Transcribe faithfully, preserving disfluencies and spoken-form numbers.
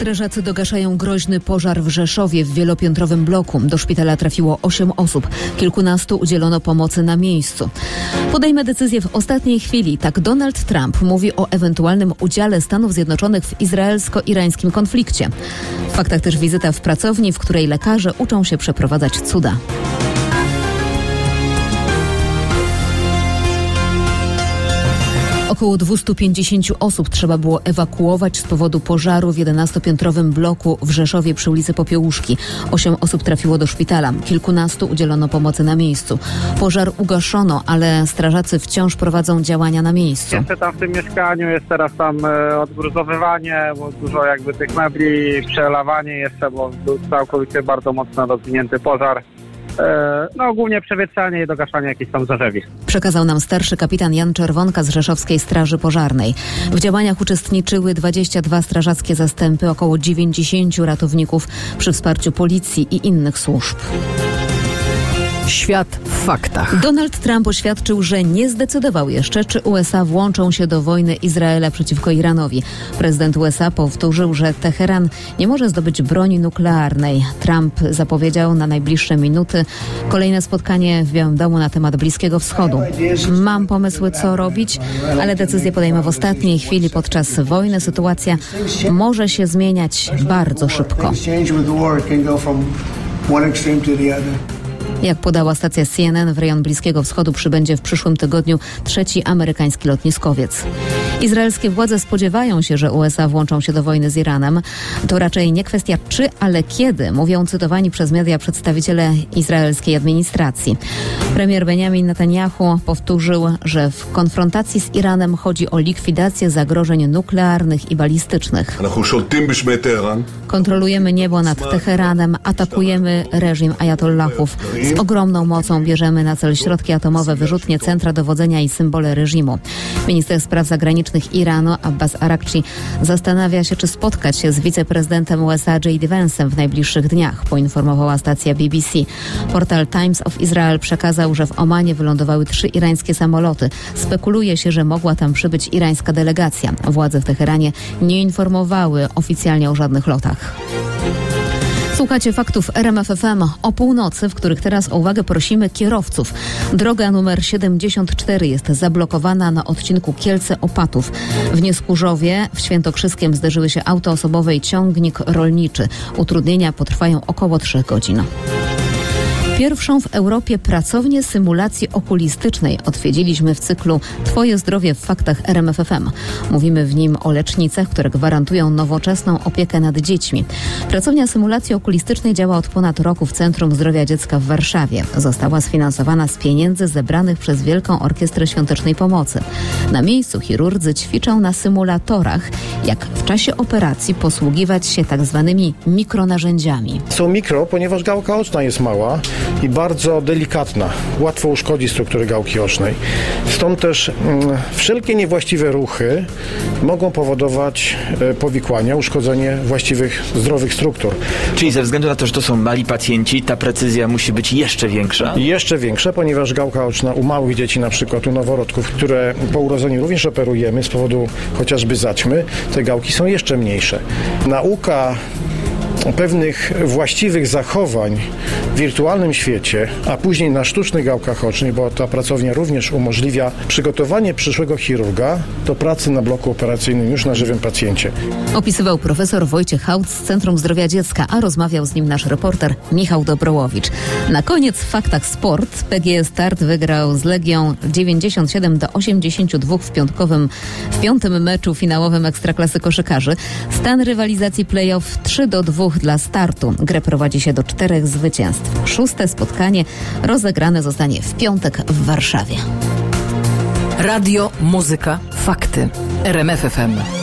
Strażacy dogaszają groźny pożar w Rzeszowie w wielopiętrowym bloku. Do szpitala trafiło osiem osób. Kilkunastu udzielono pomocy na miejscu. Podejmę decyzję w ostatniej chwili. Tak Donald Trump mówi o ewentualnym udziale Stanów Zjednoczonych w izraelsko-irańskim konflikcie. W faktach też wizyta w pracowni, w której lekarze uczą się przeprowadzać cuda. Około dwieście pięćdziesiąt osób trzeba było ewakuować z powodu pożaru w jedenastopiętrowym bloku w Rzeszowie przy ulicy Popiełuszki. Osiem osób trafiło do szpitala. Kilkunastu udzielono pomocy na miejscu. Pożar ugaszono, ale strażacy wciąż prowadzą działania na miejscu. Jeszcze tam w tym mieszkaniu jest teraz tam e, odgruzowywanie, bo dużo jakby tych mebli, przelawanie jeszcze, bo był całkowicie bardzo mocno rozwinięty pożar. No głównie przewietrzanie i dogaszanie jakichś tam zarzewisk. Przekazał nam starszy kapitan Jan Czerwonka z Rzeszowskiej Straży Pożarnej. W działaniach uczestniczyły dwadzieścia dwa strażackie zastępy, około dziewięćdziesięciu ratowników przy wsparciu policji i innych służb. Świat w faktach. Donald Trump oświadczył, że nie zdecydował jeszcze, czy U S A włączą się do wojny Izraela przeciwko Iranowi. Prezydent U S A powtórzył, że Teheran nie może zdobyć broni nuklearnej. Trump zapowiedział na najbliższe minuty kolejne spotkanie w Białym Domu na temat Bliskiego Wschodu. Mam pomysły, co robić, ale decyzję podejmę w ostatniej chwili. Podczas wojny sytuacja może się zmieniać bardzo szybko. Jak podała stacja C N N, w rejon Bliskiego Wschodu przybędzie w przyszłym tygodniu trzeci amerykański lotniskowiec. Izraelskie władze spodziewają się, że U S A włączą się do wojny z Iranem. To raczej nie kwestia czy, ale kiedy, mówią cytowani przez media przedstawiciele izraelskiej administracji. Premier Benjamin Netanyahu powtórzył, że w konfrontacji z Iranem chodzi o likwidację zagrożeń nuklearnych i balistycznych. Kontrolujemy niebo nad Teheranem, atakujemy reżim ajatollahów. Z ogromną mocą bierzemy na cel środki atomowe, wyrzutnie, centra dowodzenia i symbole reżimu. Minister spraw zagranicznych Iranu Abbas Araghchi zastanawia się, czy spotkać się z wiceprezydentem U S A J D Vance'em w najbliższych dniach, poinformowała stacja B B C. Portal Times of Israel przekazał, że w Omanie wylądowały trzy irańskie samoloty. Spekuluje się, że mogła tam przybyć irańska delegacja. Władze w Teheranie nie informowały oficjalnie o żadnych lotach. Słuchacie faktów R M F F M o północy, w których teraz o uwagę prosimy kierowców. Droga numer siedemdziesiąt cztery jest zablokowana na odcinku Kielce-Opatów. W Nieskórzowie w Świętokrzyskiem zderzyły się auto osobowe i ciągnik rolniczy. Utrudnienia potrwają około trzech godzin. Pierwszą w Europie pracownię symulacji okulistycznej odwiedziliśmy w cyklu Twoje zdrowie w faktach R M F F M. Mówimy w nim o lecznicach, które gwarantują nowoczesną opiekę nad dziećmi. Pracownia symulacji okulistycznej działa od ponad roku w Centrum Zdrowia Dziecka w Warszawie. Została sfinansowana z pieniędzy zebranych przez Wielką Orkiestrę Świątecznej Pomocy. Na miejscu chirurdzy ćwiczą na symulatorach, jak w czasie operacji posługiwać się tak zwanymi mikronarzędziami. Są mikro, ponieważ gałka oczna jest mała i bardzo delikatna. Łatwo uszkodzi struktury gałki ocznej. Stąd też mm, wszelkie niewłaściwe ruchy mogą powodować e, powikłania, uszkodzenie właściwych, zdrowych struktur. Czyli ze względu na to, że to są mali pacjenci, ta precyzja musi być jeszcze większa? Jeszcze większa, ponieważ gałka oczna u małych dzieci, na przykład u noworodków, które po urodzeniu również operujemy z powodu chociażby zaćmy, te gałki są jeszcze mniejsze. Nauka pewnych właściwych zachowań w wirtualnym świecie, a później na sztucznych gałkach ocznych, bo ta pracownia również umożliwia przygotowanie przyszłego chirurga do pracy na bloku operacyjnym już na żywym pacjencie. Opisywał profesor Wojciech Hałd z Centrum Zdrowia Dziecka, a rozmawiał z nim nasz reporter Michał Dobrołowicz. Na koniec w faktach sport. P G E Start wygrał z Legią dziewięćdziesiąt siedem do osiemdziesięciu dwóch w piątkowym, w piątym meczu finałowym Ekstraklasy koszykarzy. Stan rywalizacji play-off trzy do dwóch dla Startu. Grę prowadzi się do czterech zwycięstw. Szóste spotkanie rozegrane zostanie w piątek w Warszawie. Radio, muzyka, fakty. R M F F M.